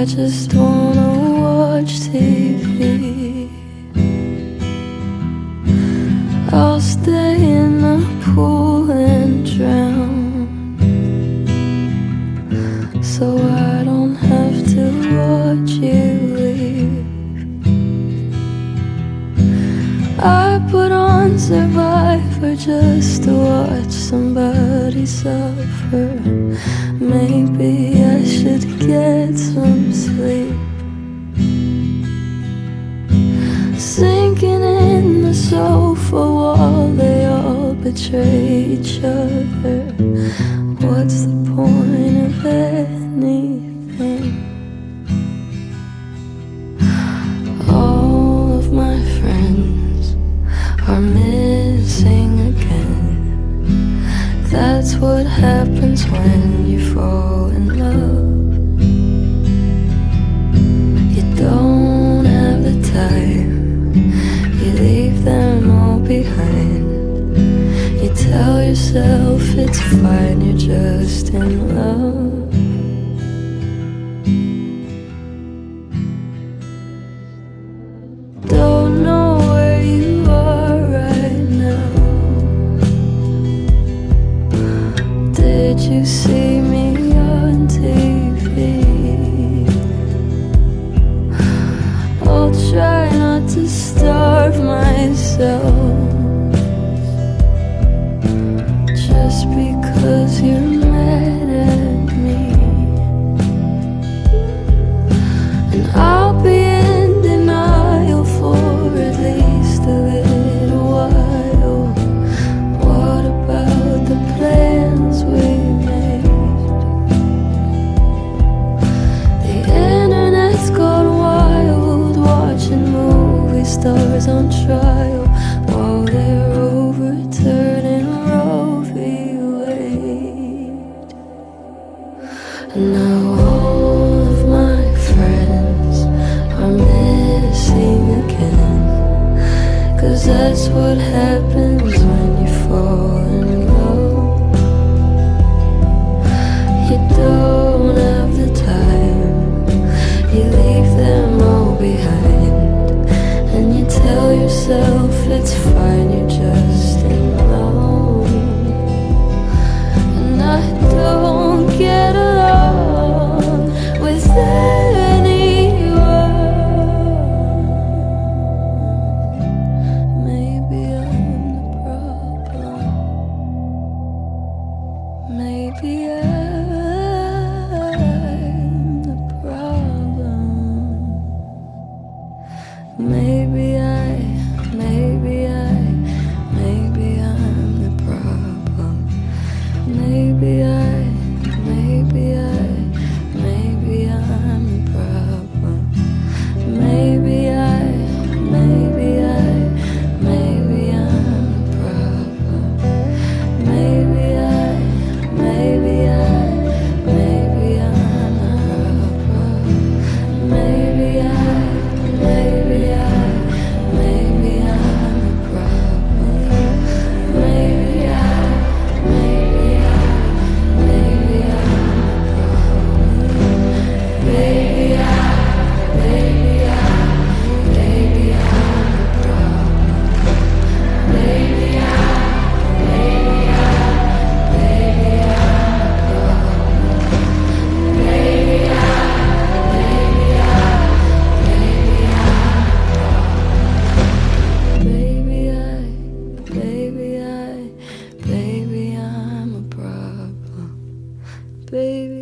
just wanna watch TV. I'll stay in the pool and drown, so I don't have to watch you leave. I put on Survivor just to watch somebody suffer. Maybe I should get some sleep. Sinking in the sofa wall, they all betray each other. What's the point of anything? All of my friends are missing again. That's what happens when you fall in love. You don't have the time, you leave them all behind. You tell yourself it's fine, you're just in love. Don't know where you are right now. Did you see me on TV? I'll try not to starve myself just because you're mad at me. And I'll be in denial for at least a little while. What about the plans we made? The internet's gone wild, watching movie stars on trial while they're overturning Roe v. Wade. And now all of my friends are missing again, 'cause that's what happens when you fall in love. You don't have the time, you leave them all behind, and you tell yourself it's fine, you're just in love. And I don't get along with anyone. Maybe I'm the problem. Maybe I'm the problem. Maybe I'm the problem. Maybe I'm the problem. Maybe I'm the problem. Maybe I'm baby.